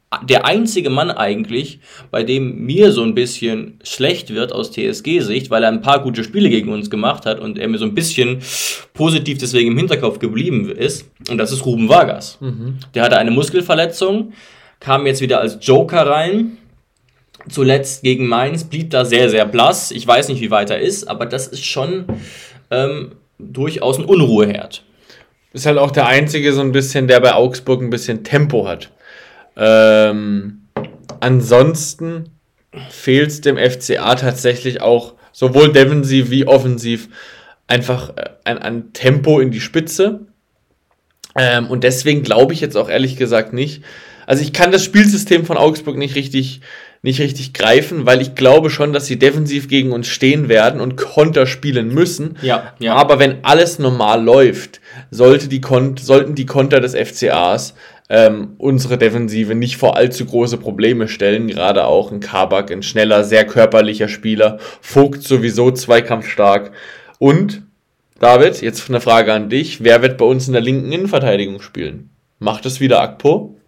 der einzige Mann eigentlich, bei dem mir so ein bisschen schlecht wird aus T S G-Sicht, weil er ein paar gute Spiele gegen uns gemacht hat und er mir so ein bisschen positiv deswegen im Hinterkopf geblieben ist. Und das ist Ruben Vargas. Mhm. Der hatte eine Muskelverletzung, kam jetzt wieder als Joker rein. Zuletzt gegen Mainz, blieb da sehr, sehr blass. Ich weiß nicht, wie weit er ist, aber das ist schon ähm, durchaus ein Unruheherd. Ist halt auch der Einzige so ein bisschen, der bei Augsburg ein bisschen Tempo hat. Ähm, ansonsten fehlt es dem F C A tatsächlich auch sowohl defensiv wie offensiv einfach ein, ein Tempo in die Spitze. Ähm, und deswegen glaube ich jetzt auch ehrlich gesagt nicht, also ich kann das Spielsystem von Augsburg nicht richtig, nicht richtig greifen, weil ich glaube schon, dass sie defensiv gegen uns stehen werden und Konter spielen müssen. Ja, ja. Aber wenn alles normal läuft, sollte die Kon- sollten die Konter des F C As ähm, unsere Defensive nicht vor allzu große Probleme stellen. Gerade auch ein Kabak, ein schneller, sehr körperlicher Spieler. Vogt sowieso zweikampfstark. Und, David, jetzt eine Frage an dich. Wer wird bei uns in der linken Innenverteidigung spielen? Macht es wieder Akpo?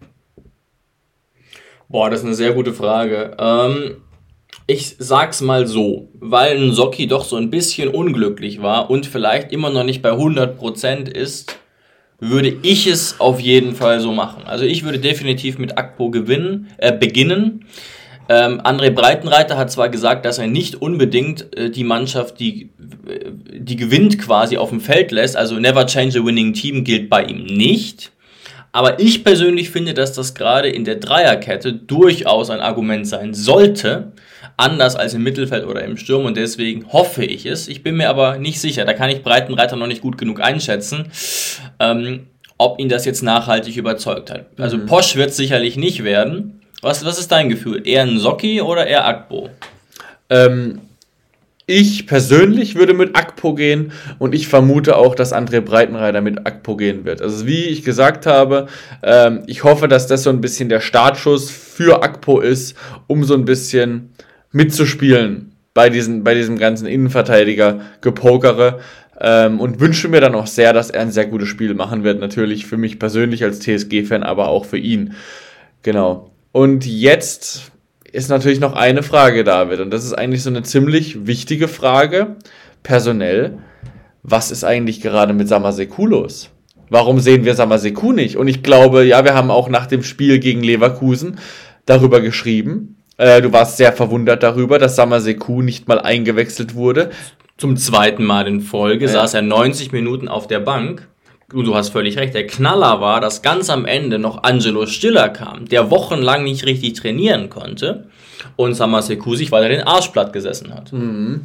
Boah, das ist eine sehr gute Frage. Ähm, ich sag's mal so, weil Nsocki doch so ein bisschen unglücklich war und vielleicht immer noch nicht bei hundert Prozent ist, würde ich es auf jeden Fall so machen. Also ich würde definitiv mit Akpo gewinnen, äh, beginnen. Ähm, André Breitenreiter hat zwar gesagt, dass er nicht unbedingt äh, die Mannschaft, die, die gewinnt, quasi auf dem Feld lässt, also never change a winning team gilt bei ihm nicht. Aber ich persönlich finde, dass das gerade in der Dreierkette durchaus ein Argument sein sollte, anders als im Mittelfeld oder im Sturm, und deswegen hoffe ich es. Ich bin mir aber nicht sicher, da kann ich Breitenreiter noch nicht gut genug einschätzen, ähm, ob ihn das jetzt nachhaltig überzeugt hat. Also mhm. Posch wird es sicherlich nicht werden. Was, was ist dein Gefühl? Eher Nsocki oder eher Akpo? Ähm... Ich persönlich würde mit Akpo gehen und ich vermute auch, dass André Breitenreiter mit Akpo gehen wird. Also wie ich gesagt habe, ähm, ich hoffe, dass das so ein bisschen der Startschuss für Akpo ist, um so ein bisschen mitzuspielen bei, diesen, bei diesem ganzen Innenverteidiger-Gepokere, ähm, und wünsche mir dann auch sehr, dass er ein sehr gutes Spiel machen wird. Natürlich für mich persönlich als T S G-Fan, aber auch für ihn. Genau. Und jetzt ist natürlich noch eine Frage, David, und das ist eigentlich so eine ziemlich wichtige Frage, personell. Was ist eigentlich gerade mit Samaseku los? Warum sehen wir Samaseku nicht? Und ich glaube, ja, wir haben auch nach dem Spiel gegen Leverkusen darüber geschrieben. Äh, du warst sehr verwundert darüber, dass Samaseku nicht mal eingewechselt wurde. Zum zweiten Mal in Folge ja. saß er neunzig Minuten auf der Bank. Du, du hast völlig recht, der Knaller war, dass ganz am Ende noch Angelo Stiller kam, der wochenlang nicht richtig trainieren konnte und Samaseku sich weiter den Arsch platt gesessen hat. Mhm.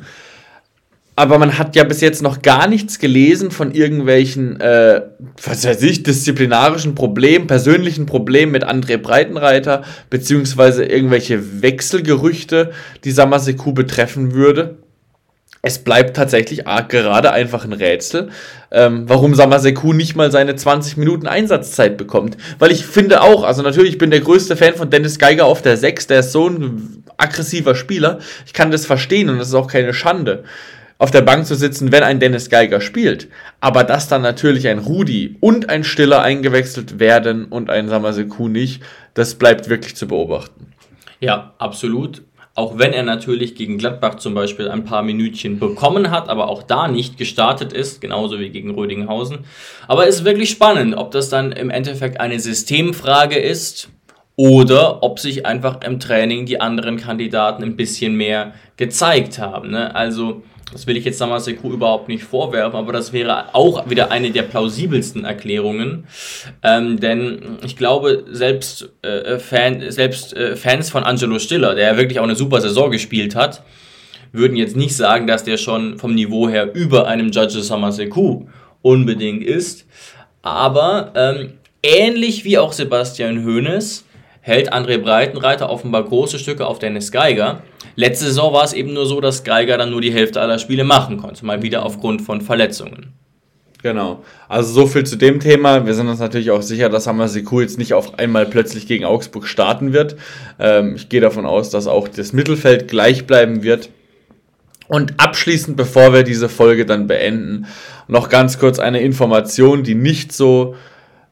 Aber man hat ja bis jetzt noch gar nichts gelesen von irgendwelchen, äh, was weiß ich, disziplinarischen Problemen, persönlichen Problemen mit André Breitenreiter, beziehungsweise irgendwelche Wechselgerüchte, die Samaseku betreffen würde. Es bleibt tatsächlich gerade einfach ein Rätsel, ähm, warum Samaseku nicht mal seine zwanzig Minuten Einsatzzeit bekommt. Weil ich finde auch, also natürlich, ich bin der größte Fan von Dennis Geiger auf der sechs, der ist so ein aggressiver Spieler. Ich kann das verstehen und das ist auch keine Schande, auf der Bank zu sitzen, wenn ein Dennis Geiger spielt. Aber dass dann natürlich ein Rudi und ein Stiller eingewechselt werden und ein Samaseku nicht, das bleibt wirklich zu beobachten. Ja, absolut. Auch wenn er natürlich gegen Gladbach zum Beispiel ein paar Minütchen bekommen hat, aber auch da nicht gestartet ist, genauso wie gegen Rödinghausen. Aber es ist wirklich spannend, ob das dann im Endeffekt eine Systemfrage ist oder ob sich einfach im Training die anderen Kandidaten ein bisschen mehr gezeigt haben. Ne? Also, das will ich jetzt Samaseku überhaupt nicht vorwerfen, aber das wäre auch wieder eine der plausibelsten Erklärungen. Ähm, denn ich glaube, selbst, äh, Fan, selbst äh, Fans von Angelo Stiller, der ja wirklich auch eine super Saison gespielt hat, würden jetzt nicht sagen, dass der schon vom Niveau her über einem Judge Samaseku unbedingt ist. Aber ähm, ähnlich wie auch Sebastian Hoeneß hält André Breitenreiter offenbar große Stücke auf Dennis Geiger. Letzte Saison war es eben nur so, dass Geiger dann nur die Hälfte aller Spiele machen konnte, mal wieder aufgrund von Verletzungen. Genau, also so viel zu dem Thema. Wir sind uns natürlich auch sicher, dass Samaseku jetzt nicht auf einmal plötzlich gegen Augsburg starten wird. Ähm, ich gehe davon aus, dass auch das Mittelfeld gleich bleiben wird. Und abschließend, bevor wir diese Folge dann beenden, noch ganz kurz eine Information, die nicht so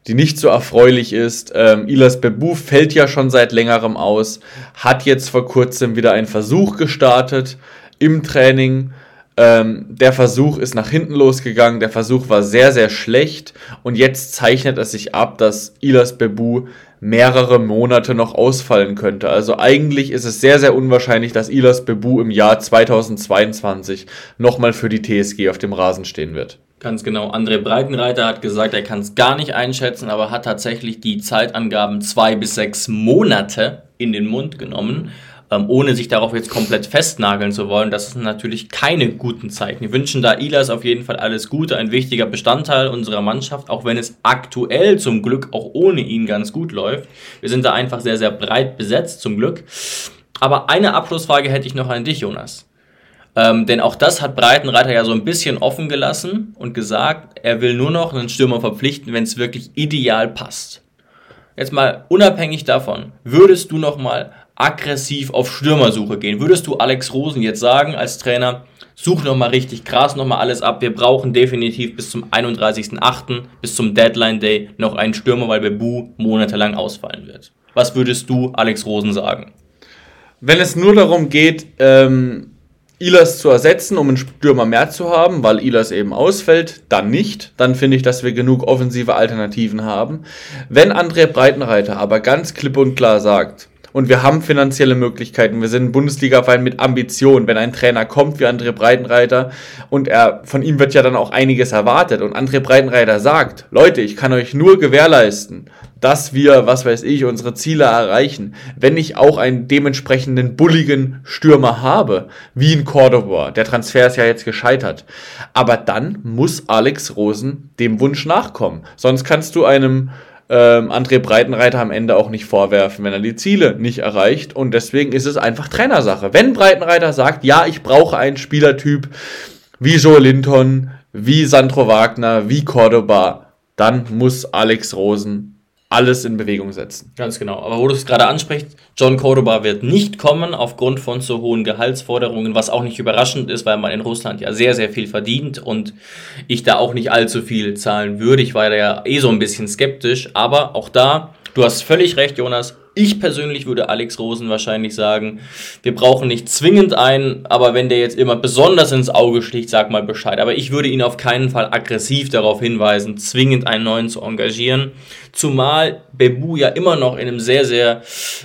die nicht so erfreulich ist. Ähm, Ilas Bebou fällt ja schon seit längerem aus, hat jetzt vor kurzem wieder einen Versuch gestartet im Training. Ähm, der Versuch ist nach hinten losgegangen, der Versuch war sehr, sehr schlecht und jetzt zeichnet es sich ab, dass Ilas Bebou mehrere Monate noch ausfallen könnte. Also eigentlich ist es sehr, sehr unwahrscheinlich, dass Ilas Bebou im Jahr zweitausendzweiundzwanzig nochmal für die T S G auf dem Rasen stehen wird. Ganz genau. André Breitenreiter hat gesagt, er kann es gar nicht einschätzen, aber hat tatsächlich die Zeitangaben zwei bis sechs Monate in den Mund genommen, ähm, ohne sich darauf jetzt komplett festnageln zu wollen. Das sind natürlich keine guten Zeiten. Wir wünschen da Ilas auf jeden Fall alles Gute, ein wichtiger Bestandteil unserer Mannschaft, auch wenn es aktuell zum Glück auch ohne ihn ganz gut läuft. Wir sind da einfach sehr, sehr breit besetzt, zum Glück. Aber eine Abschlussfrage hätte ich noch an dich, Jonas. Ähm, denn auch das hat Breitenreiter ja so ein bisschen offen gelassen und gesagt, er will nur noch einen Stürmer verpflichten, wenn es wirklich ideal passt. Jetzt mal unabhängig davon, würdest du nochmal aggressiv auf Stürmersuche gehen? Würdest du Alex Rosen jetzt sagen als Trainer, such nochmal richtig krass nochmal alles ab, wir brauchen definitiv bis zum einunddreißigsten achten bis zum Deadline Day noch einen Stürmer, weil Bebou monatelang ausfallen wird. Was würdest du Alex Rosen sagen? Wenn es nur darum geht, ähm Ilas zu ersetzen, um einen Stürmer mehr zu haben, weil Ilas eben ausfällt, dann nicht. Dann finde ich, dass wir genug offensive Alternativen haben. Wenn André Breitenreiter aber ganz klipp und klar sagt, und wir haben finanzielle Möglichkeiten, wir sind ein Bundesliga-Verein mit Ambition, wenn ein Trainer kommt wie André Breitenreiter und er von ihm wird ja dann auch einiges erwartet und André Breitenreiter sagt, Leute, ich kann euch nur gewährleisten, dass wir, was weiß ich, unsere Ziele erreichen, wenn ich auch einen dementsprechenden bulligen Stürmer habe, wie in Cordoba. Der Transfer ist ja jetzt gescheitert. Aber dann muss Alex Rosen dem Wunsch nachkommen. Sonst kannst du einem ähm, André Breitenreiter am Ende auch nicht vorwerfen, wenn er die Ziele nicht erreicht. Und deswegen ist es einfach Trainersache. Wenn Breitenreiter sagt, ja, ich brauche einen Spielertyp wie Joe Linton, wie Sandro Wagner, wie Cordoba, dann muss Alex Rosen alles in Bewegung setzen. Ganz genau. Aber wo du es gerade ansprichst, John Cordoba wird nicht kommen aufgrund von so hohen Gehaltsforderungen, was auch nicht überraschend ist, weil man in Russland ja sehr, sehr viel verdient und ich da auch nicht allzu viel zahlen würde. Ich war da ja eh so ein bisschen skeptisch, aber auch da, du hast völlig recht, Jonas. Ich persönlich würde Alex Rosen wahrscheinlich sagen, wir brauchen nicht zwingend einen, aber wenn der jetzt immer besonders ins Auge sticht, sag mal Bescheid. Aber ich würde ihn auf keinen Fall aggressiv darauf hinweisen, zwingend einen neuen zu engagieren. Zumal Bebou ja immer noch in einem sehr, sehr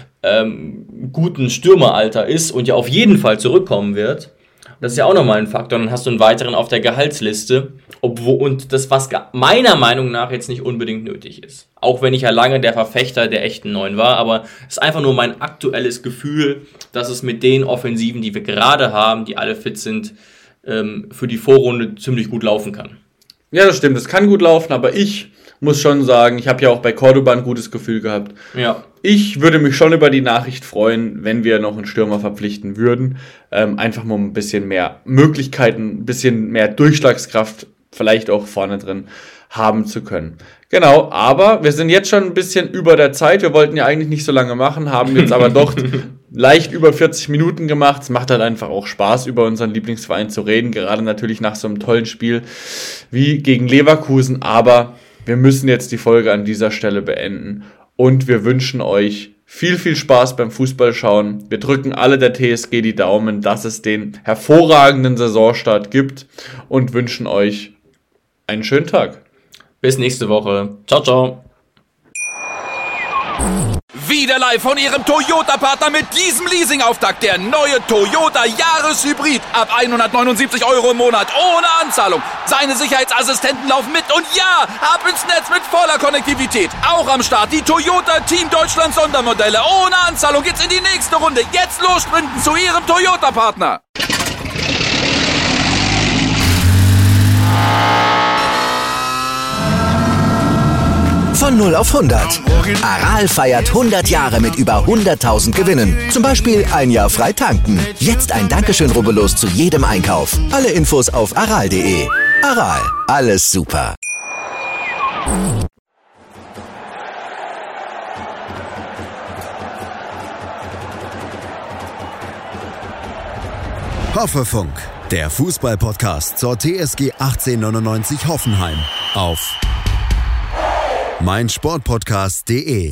ähm, guten Stürmeralter ist und ja auf jeden Fall zurückkommen wird. Das ist ja auch nochmal ein Faktor. Dann hast du einen weiteren auf der Gehaltsliste. Obwohl, und das, was meiner Meinung nach jetzt nicht unbedingt nötig ist. Auch wenn ich ja lange der Verfechter der echten Neun war. Aber es ist einfach nur mein aktuelles Gefühl, dass es mit den Offensiven, die wir gerade haben, die alle fit sind, ähm, für die Vorrunde ziemlich gut laufen kann. Ja, das stimmt. Es kann gut laufen, aber ich muss schon sagen, ich habe ja auch bei Cordoba ein gutes Gefühl gehabt. Ja. Ich würde mich schon über die Nachricht freuen, wenn wir noch einen Stürmer verpflichten würden. Ähm, einfach mal ein bisschen mehr Möglichkeiten, ein bisschen mehr Durchschlagskraft vielleicht auch vorne drin haben zu können. Genau, aber wir sind jetzt schon ein bisschen über der Zeit. Wir wollten ja eigentlich nicht so lange machen, haben jetzt aber doch leicht über vierzig Minuten gemacht. Es macht halt einfach auch Spaß, über unseren Lieblingsverein zu reden, gerade natürlich nach so einem tollen Spiel wie gegen Leverkusen. Aber wir müssen jetzt die Folge an dieser Stelle beenden und wir wünschen euch viel, viel Spaß beim Fußballschauen. Wir drücken alle der T S G die Daumen, dass es den hervorragenden Saisonstart gibt und wünschen euch einen schönen Tag. Bis nächste Woche. Ciao, ciao. Wieder live von Ihrem Toyota-Partner mit diesem Leasing-Auftakt. Der neue Toyota Jahreshybrid. Ab hundertneunundsiebzig Euro im Monat. Ohne Anzahlung. Seine Sicherheitsassistenten laufen mit. Und ja, ab ins Netz mit voller Konnektivität. Auch am Start die Toyota Team Deutschland Sondermodelle. Ohne Anzahlung geht's in die nächste Runde. Jetzt los sprinten zu Ihrem Toyota-Partner. Von null auf hundert. Aral feiert hundert Jahre mit über hunderttausend Gewinnen. Zum Beispiel ein Jahr frei tanken. Jetzt ein Dankeschön, rubbellos zu jedem Einkauf. Alle Infos auf aral punkt de. Aral, alles super. Hoffefunk, der Fußball-Podcast zur T S G achtzehnhundertneunundneunzig Hoffenheim auf meinsportpodcast punkt de.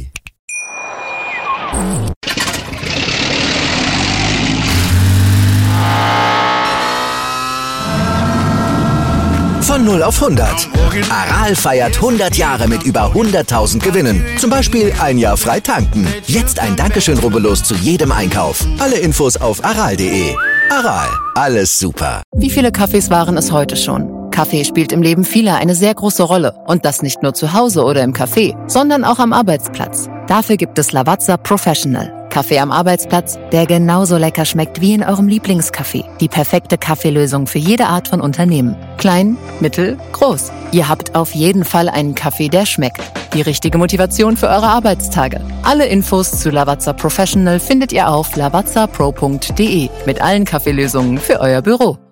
Von null auf hundert. Aral feiert hundert Jahre mit über hunderttausend Gewinnen. Zum Beispiel ein Jahr frei tanken. Jetzt ein Dankeschön, rubbellos zu jedem Einkauf. Alle Infos auf aral punkt de. Aral, alles super. Wie viele Kaffees waren es heute schon? Kaffee spielt im Leben vieler eine sehr große Rolle. Und das nicht nur zu Hause oder im Café, sondern auch am Arbeitsplatz. Dafür gibt es Lavazza Professional. Kaffee am Arbeitsplatz, der genauso lecker schmeckt wie in eurem Lieblingscafé. Die perfekte Kaffeelösung für jede Art von Unternehmen. Klein, mittel, groß. Ihr habt auf jeden Fall einen Kaffee, der schmeckt. Die richtige Motivation für eure Arbeitstage. Alle Infos zu Lavazza Professional findet ihr auf lavazza pro punkt de mit allen Kaffeelösungen für euer Büro.